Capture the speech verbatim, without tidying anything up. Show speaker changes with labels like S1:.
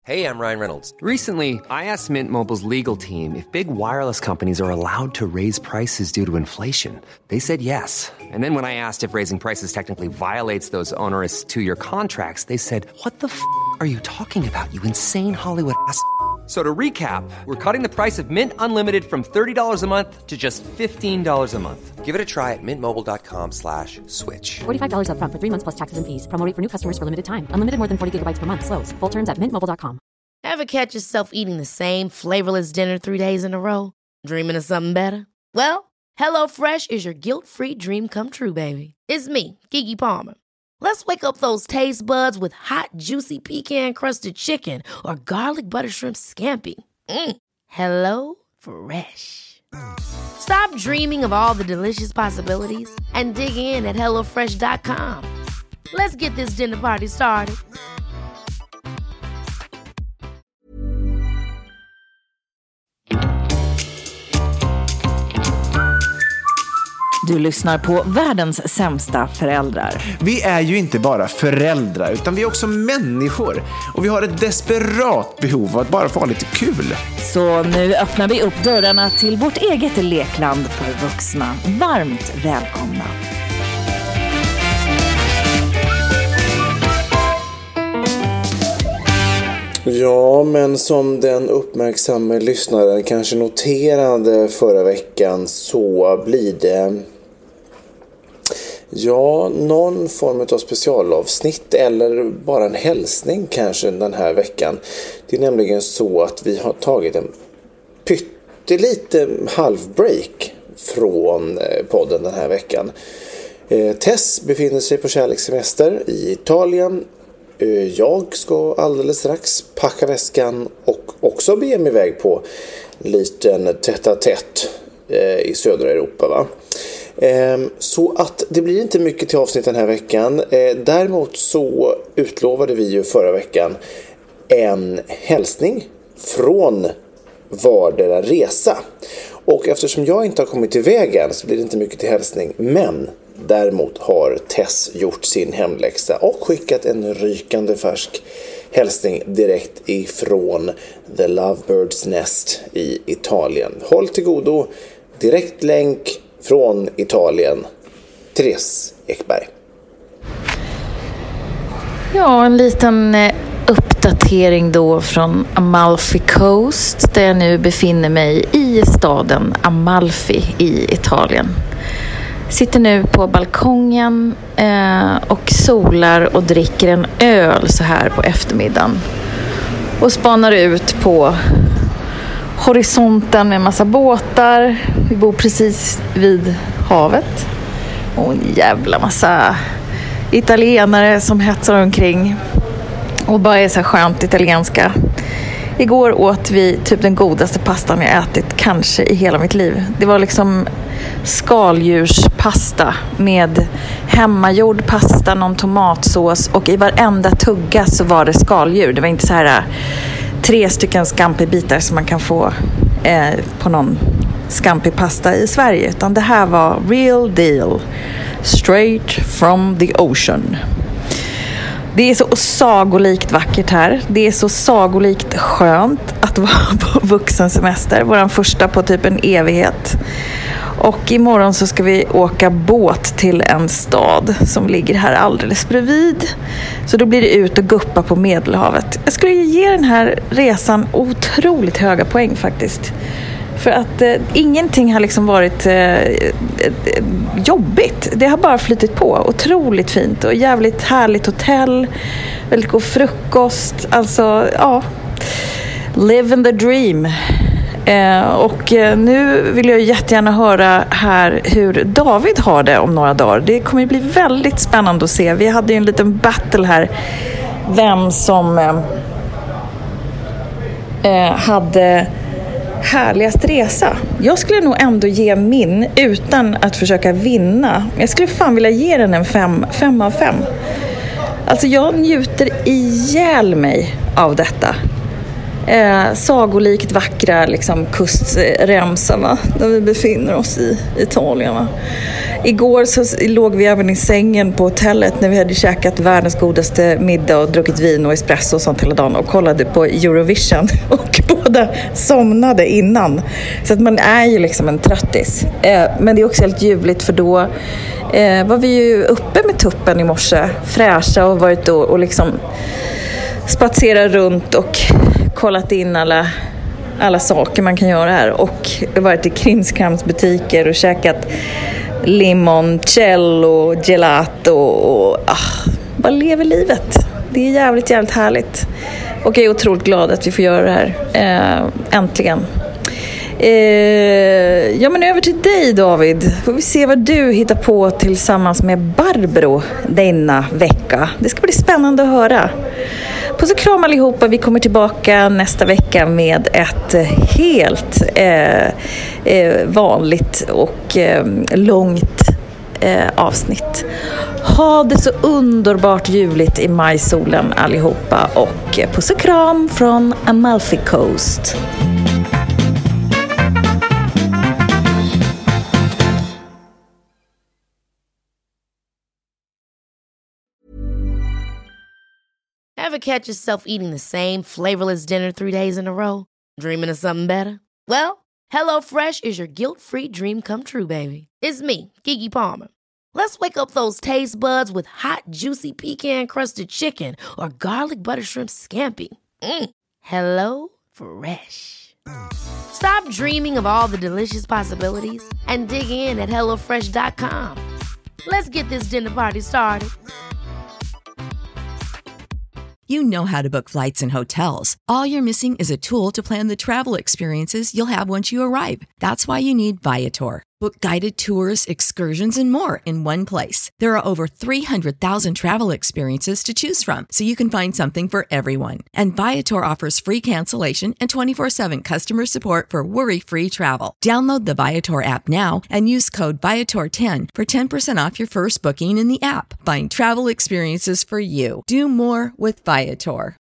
S1: Hey, I'm Ryan Reynolds. Recently, I asked Mint Mobile's legal team if big wireless companies are allowed to raise prices due to inflation. They said yes. And then when I asked if raising prices technically violates those onerous two-year contracts, they said, what the f*** are you talking about, you insane Hollywood ass f- So to recap, we're cutting the price of Mint Unlimited from thirty dollars a month to just fifteen dollars a month. Give it a try at mintmobile.com slash switch.
S2: forty-five dollars up front for three months plus taxes and fees. Promo rate for new customers for limited time. Unlimited more than forty gigabytes per month. Slows full terms at mint mobile dot com.
S3: Ever catch yourself eating the same flavorless dinner three days in a row? Dreaming of something better? Well, HelloFresh is your guilt-free dream come true, baby. It's me, Keke Palmer. Let's wake up those taste buds with hot, juicy pecan-crusted chicken or garlic butter shrimp scampi. Mm. Hello Fresh. Stop dreaming of all the delicious possibilities and dig in at hello fresh dot com. Let's get this dinner party started.
S4: Du lyssnar på världens sämsta föräldrar.
S5: Vi är ju inte bara föräldrar utan vi är också människor. Och vi har ett desperat behov av att bara få ha lite kul.
S4: Så nu öppnar vi upp dörrarna till vårt eget lekland för vuxna. Varmt välkomna.
S6: Ja, men som den uppmärksamma lyssnaren kanske noterade förra veckan så blir det ja, någon form av specialavsnitt eller bara en hälsning kanske den här veckan. Det är nämligen så att vi har tagit en pyttelite halvbreak från podden den här veckan. Tess befinner sig på kärlekssemester i Italien. Jag ska alldeles strax packa väskan och också be mig iväg på en liten tätt-a-tätt i södra Europa, va? Så att det blir inte mycket till avsnitt den här veckan. Däremot så utlovade vi ju förra veckan en hälsning från vardera resa. Och eftersom jag inte har kommit iväg än så blir det inte mycket till hälsning. Men däremot har Tess gjort sin hemläxa och skickat en rykande färsk hälsning direkt ifrån The Lovebirds Nest i Italien. Håll till godo, direkt länk från Italien. Therese Ekberg.
S4: Ja, en liten uppdatering då från Amalfi Coast där jag nu befinner mig i staden Amalfi i Italien. Sitter nu på balkongen eh, och solar och dricker en öl så här på eftermiddagen. Och spanar ut på horisonten med en massa båtar. Vi bor precis vid havet. Och en jävla massa italienare som hetsar omkring. Och bara är så här skönt italienska. Igår åt vi typ den godaste pastan jag ätit kanske i hela mitt liv. Det var liksom skaldjurspasta med hemmagjord pasta, någon tomatsås och i varenda tugga så var det skaldjur. Det var inte så här tre stycken scampi-bitar som man kan få eh, på någon scampi-pasta i Sverige, utan det här var real deal, straight from the ocean. Det är så sagolikt vackert här. Det är så sagolikt skönt att vara på vuxensemester. Våran första på typ en evighet. Och imorgon så ska vi åka båt till en stad som ligger här alldeles bredvid. Så då blir det ut och guppa på Medelhavet. Jag skulle ge den här resan otroligt höga poäng faktiskt. För att eh, ingenting har liksom varit eh, jobbigt. Det har bara flyttit på. Otroligt fint och jävligt härligt hotell. Väldigt god frukost. Alltså, ja. Live in the dream. Eh, och eh, nu vill jag jättegärna höra här hur David har det om några dagar. Det kommer bli väldigt spännande att se. Vi hade ju en liten battle här. Vem som eh, eh, hade härligast resa. Jag skulle nog ändå ge min utan att försöka vinna. Jag skulle fan vilja ge den en fem, fem av fem. Alltså jag njuter ihjäl mig av detta. Eh, sagolikt vackra liksom, kustremsa, va? Där vi befinner oss i Italien, va? igår så låg vi även i sängen på hotellet när vi hade käkat världens godaste middag och druckit vin och espresso och sånt hela dagen och kollade på Eurovision och båda somnade innan. Så att man är ju liksom en tröttis. Eh, men det är också helt ljuvligt för då eh, var vi ju uppe med tuppen i morse, fräscha och varit då och liksom spatserat runt och kollat in alla alla saker man kan göra här och varit i krimskramsbutiker och käkat limoncello, gelato och ah, bara lever livet. Det är jävligt, jävligt härligt. Och jag är otroligt glad att vi får göra det här. Eh, äntligen. Eh, ja, men över till dig, David. Får vi se vad du hittar på tillsammans med Barbro denna vecka. Det ska bli spännande att höra. Puss och kram allihopa. Vi kommer tillbaka nästa vecka med ett helt eh, eh, vanligt och eh, långt eh, avsnitt. Ha det så underbart ljuvligt i majsolen allihopa och eh, puss och kram från Amalfi Coast.
S3: Ever catch yourself eating the same flavorless dinner three days in a row? Dreaming of something better? Well, HelloFresh is your guilt-free dream come true, baby. It's me, Keke Palmer. Let's wake up those taste buds with hot, juicy pecan-crusted chicken or garlic butter shrimp scampi. Mm. Hello Fresh. Stop dreaming of all the delicious possibilities and dig in at hello fresh dot com. Let's get this dinner party started.
S7: You know how to book flights and hotels. All you're missing is a tool to plan the travel experiences you'll have once you arrive. That's why you need Viator. Book guided tours, excursions, and more in one place. There are over three hundred thousand travel experiences to choose from, so you can find something for everyone. And Viator offers free cancellation and twenty-four seven customer support for worry-free travel. Download the Viator app now and use code Viator ten for ten percent off your first booking in the app. Find travel experiences for you. Do more with Viator.